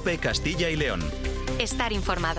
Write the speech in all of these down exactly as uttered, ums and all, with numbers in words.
COPE Castilla y León. Estar informado.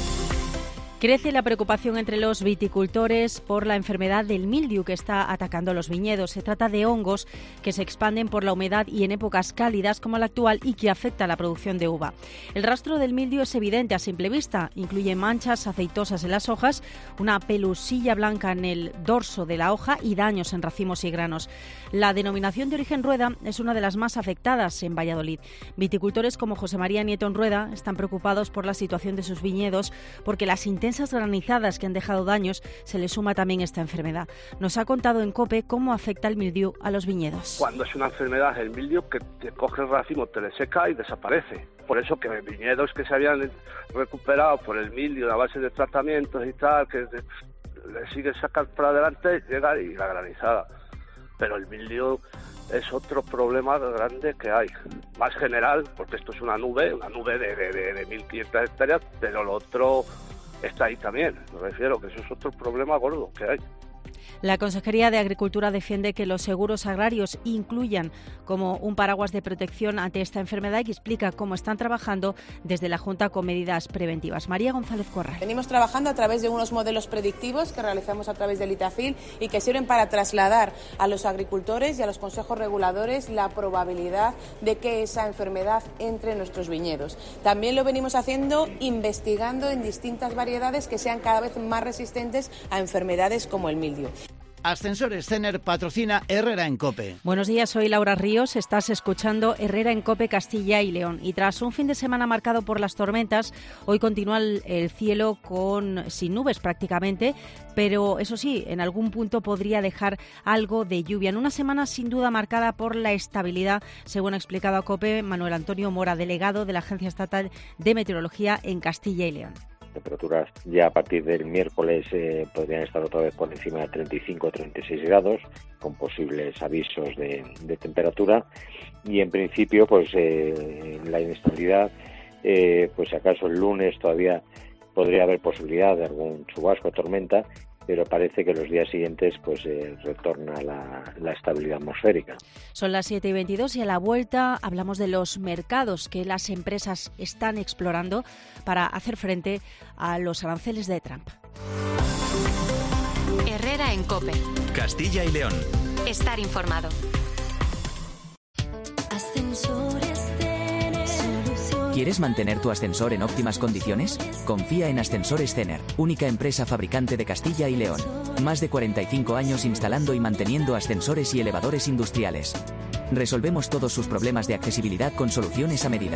Crece la preocupación entre los viticultores por la enfermedad del mildiu que está atacando los viñedos. Se trata de hongos que se expanden por la humedad y en épocas cálidas como la actual y que afecta a la producción de uva. El rastro del mildiu es evidente a simple vista. Incluye manchas aceitosas en las hojas, una pelusilla blanca en el dorso de la hoja y daños en racimos y granos. La denominación de origen Rueda es una de las más afectadas en Valladolid. Viticultores como José María Nieto en Rueda están preocupados por la situación de sus viñedos porque las intensas granizadas que han dejado daños se le suma también esta enfermedad. Nos ha contado en COPE cómo afecta el mildiu a los viñedos. Cuando es una enfermedad, el mildiu, que te coge el racimo, te le seca y desaparece. Por eso que viñedos que se habían recuperado por el mildiu a base de tratamientos y tal, que le sigue sacar para adelante, llega y la granizada. Pero el mildiu es otro problema grande que hay, más general, porque esto es una nube, una nube de, de, de, de mil quinientas hectáreas, pero lo otro está ahí también. Me refiero que eso es otro problema gordo que hay. La Consejería de Agricultura defiende que los seguros agrarios incluyan como un paraguas de protección ante esta enfermedad y explica cómo están trabajando desde la Junta con medidas preventivas. María González Corral. Venimos trabajando a través de unos modelos predictivos que realizamos a través del ITAFIL y que sirven para trasladar a los agricultores y a los consejos reguladores la probabilidad de que esa enfermedad entre en nuestros viñedos. También lo venimos haciendo investigando en distintas variedades que sean cada vez más resistentes a enfermedades como el mildiu. Ascensores Cener patrocina Herrera en COPE. Buenos días, soy Laura Ríos. Estás escuchando Herrera en COPE Castilla y León. Y tras un fin de semana marcado por las tormentas, hoy continúa el, el cielo con sin nubes prácticamente, pero eso sí, en algún punto podría dejar algo de lluvia. En una semana sin duda marcada por la estabilidad, según ha explicado a COPE Manuel Antonio Mora, delegado de la Agencia Estatal de Meteorología en Castilla y León. Temperaturas ya a partir del miércoles eh, podrían estar otra vez por encima de treinta y cinco a treinta y seis grados, con posibles avisos de, de temperatura. Y en principio, pues eh, la inestabilidad, eh, pues si acaso el lunes todavía podría haber posibilidad de algún chubasco o tormenta, pero parece que los días siguientes pues eh, retorna la, la estabilidad atmosférica. Son las siete y veintidós y a la vuelta hablamos de los mercados que las empresas están explorando para hacer frente a los aranceles de Trump. Herrera en COPE. Castilla y León. Estar informado. ¿Quieres mantener tu ascensor en óptimas condiciones? Confía en Ascensores Cener, única empresa fabricante de Castilla y León. Más de cuarenta y cinco años instalando y manteniendo ascensores y elevadores industriales. Resolvemos todos sus problemas de accesibilidad con soluciones a medida.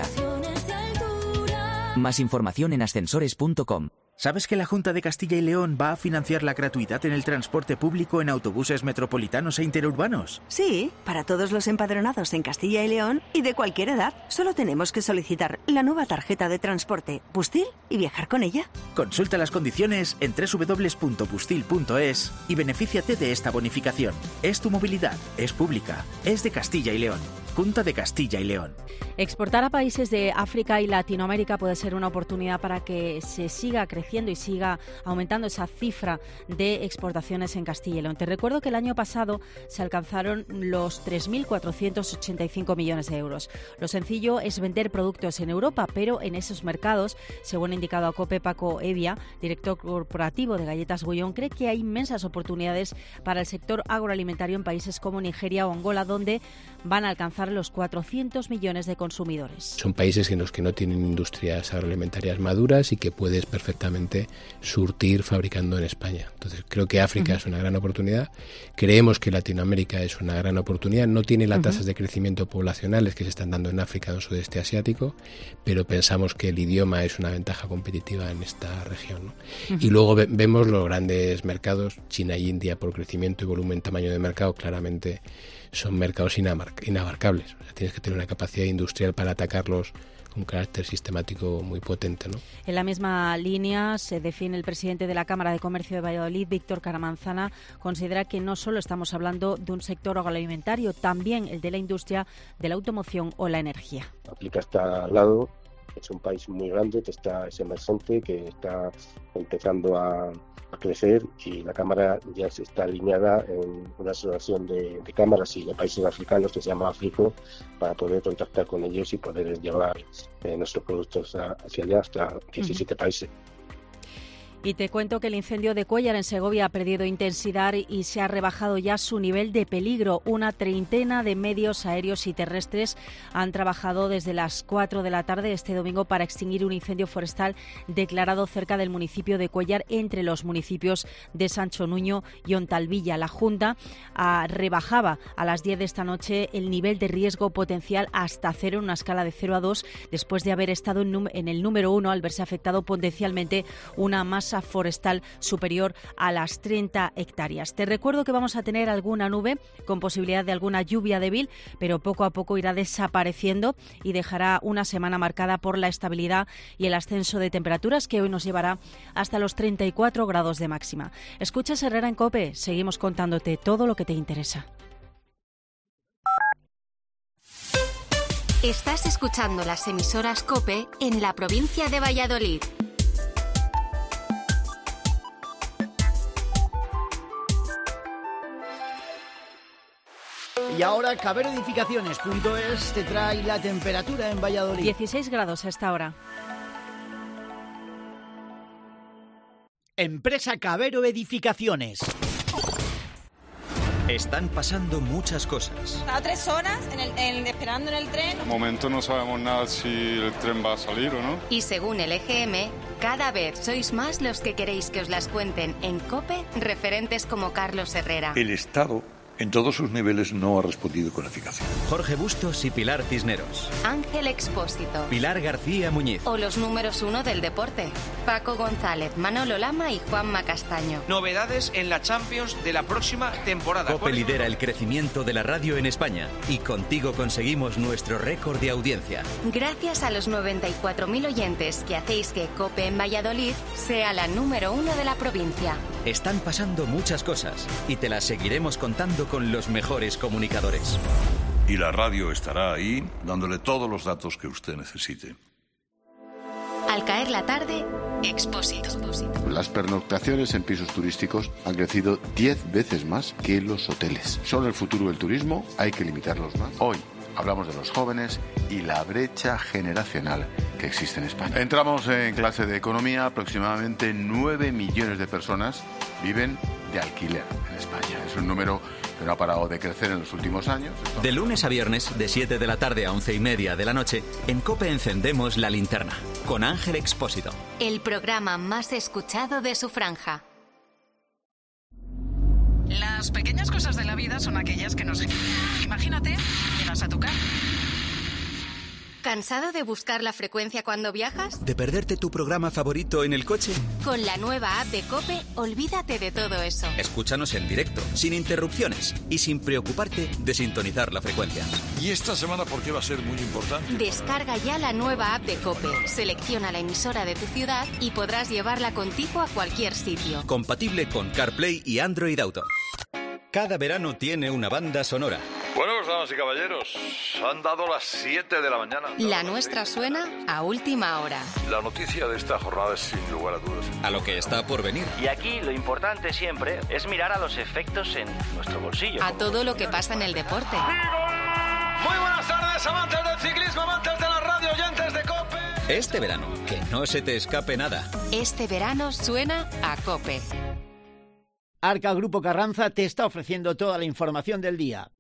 Más información en ascensores punto com. ¿Sabes que la Junta de Castilla y León va a financiar la gratuidad en el transporte público en autobuses metropolitanos e interurbanos? Sí, para todos los empadronados en Castilla y León y de cualquier edad. Solo tenemos que solicitar la nueva tarjeta de transporte Bustil y viajar con ella. Consulta las condiciones en doble u doble u doble u punto bustil punto es y benefíciate de esta bonificación. Es tu movilidad, es pública, es de Castilla y León. Junta de Castilla y León. Exportar a países de África y Latinoamérica puede ser una oportunidad para que se siga creciendo y siga aumentando esa cifra de exportaciones en Castilla y León. Te recuerdo que el año pasado se alcanzaron los tres mil cuatrocientos ochenta y cinco millones de euros. Lo sencillo es vender productos en Europa, pero en esos mercados, según ha indicado a COPE Paco Evia, director corporativo de Galletas Gullón, cree que hay inmensas oportunidades para el sector agroalimentario en países como Nigeria o Angola, donde van a alcanzar los cuatrocientos millones de consumidores. Son países en los que no tienen industrias agroalimentarias maduras y que puedes perfectamente surtir fabricando en España. Entonces creo que África uh-huh. es una gran oportunidad. Creemos que Latinoamérica es una gran oportunidad. No tiene las uh-huh. tasas de crecimiento poblacionales que se están dando en África o en sudeste asiático, pero pensamos que el idioma es una ventaja competitiva en esta región, ¿no? Uh-huh. Y luego ve- vemos los grandes mercados, China y India, por crecimiento y volumen, tamaño de mercado, claramente son mercados inabar- inabarcables. O sea, tienes que tener una capacidad industrial para atacarlos con un carácter sistemático muy potente, ¿no? En la misma línea se define el presidente de la Cámara de Comercio de Valladolid, Víctor Caramanzana. Considera que no solo estamos hablando de un sector agroalimentario, también el de la industria, de la automoción o la energía. Aplica hasta al lado Es un país muy grande, que está, es emergente, que está empezando a, a crecer, y la Cámara ya está alineada en una asociación de, de cámaras y de países africanos que se llama Africo, para poder contactar con ellos y poder llevar eh, nuestros productos a, hacia allá, hasta diecisiete uh-huh. países. Y te cuento que el incendio de Cuéllar en Segovia ha perdido intensidad y se ha rebajado ya su nivel de peligro. Una treintena de medios aéreos y terrestres han trabajado desde las cuatro de la tarde este domingo para extinguir un incendio forestal declarado cerca del municipio de Cuéllar, entre los municipios de Sancho Nuño y Ontalvilla. La Junta ah, rebajaba a las diez de esta noche el nivel de riesgo potencial hasta cero, en una escala de cero a dos, después de haber estado en, en el número uno al verse afectado potencialmente una masa forestal superior a las treinta hectáreas. Te recuerdo que vamos a tener alguna nube con posibilidad de alguna lluvia débil, pero poco a poco irá desapareciendo y dejará una semana marcada por la estabilidad y el ascenso de temperaturas, que hoy nos llevará hasta los treinta y cuatro grados de máxima. Escuchas Herrera en COPE, seguimos contándote todo lo que te interesa. Estás escuchando las emisoras COPE en la provincia de Valladolid. Y ahora Cabero Edificaciones punto es te trae la temperatura en Valladolid. dieciséis grados a esta hora. Empresa Cabero Edificaciones. Están pasando muchas cosas. Estaba tres horas en el, en, esperando en el tren. De momento no sabemos nada si el tren va a salir o no. Y según el E G M, cada vez sois más los que queréis que os las cuenten en COPE referentes como Carlos Herrera. El Estado, en todos sus niveles, no ha respondido con eficacia. Jorge Bustos y Pilar Cisneros. Ángel Expósito. Pilar García Muñiz. O los números uno del deporte. Paco González, Manolo Lama y Juanma Castaño. Novedades en la Champions de la próxima temporada. COPE lidera el crecimiento de la radio en España y contigo conseguimos nuestro récord de audiencia. Gracias a los noventa y cuatro mil oyentes que hacéis que COPE en Valladolid sea la número uno de la provincia. Están pasando muchas cosas y te las seguiremos contando con los mejores comunicadores. Y la radio estará ahí dándole todos los datos que usted necesite. Al caer la tarde, Expósito. Las pernoctaciones en pisos turísticos han crecido diez veces más que los hoteles. Son el futuro del turismo, hay que limitarlos más. Hoy hablamos de los jóvenes y la brecha generacional que existe en España. Entramos en clase de economía, aproximadamente nueve millones de personas viven de alquiler en España. Es un número que no ha parado de crecer en los últimos años. De lunes a viernes, de siete de la tarde a once y media de la noche, en COPE encendemos la linterna, con Ángel Expósito. El programa más escuchado de su franja. Las pequeñas cosas de la vida son aquellas que nos... Imagínate, llegas a tu casa. ¿Cansado de buscar la frecuencia cuando viajas? ¿De perderte tu programa favorito en el coche? Con la nueva app de COPE, olvídate de todo eso. Escúchanos en directo, sin interrupciones y sin preocuparte de sintonizar la frecuencia. ¿Y esta semana por qué va a ser muy importante? Descarga ya la nueva app de COPE, selecciona la emisora de tu ciudad y podrás llevarla contigo a cualquier sitio. Compatible con CarPlay y Android Auto. Cada verano tiene una banda sonora. Bueno, pues damas y caballeros, han dado las siete de la mañana. La nuestra suena a última hora. La noticia de esta jornada es sin lugar a dudas. A lo que está por venir. Y aquí lo importante siempre es mirar a los efectos en nuestro bolsillo. A todo lo que pasa en el deporte. Muy buenas tardes, amantes del ciclismo, amantes de la radio, oyentes de COPE. Este verano, que no se te escape nada. Este verano suena a COPE. Arca Grupo Carranza te está ofreciendo toda la información del día.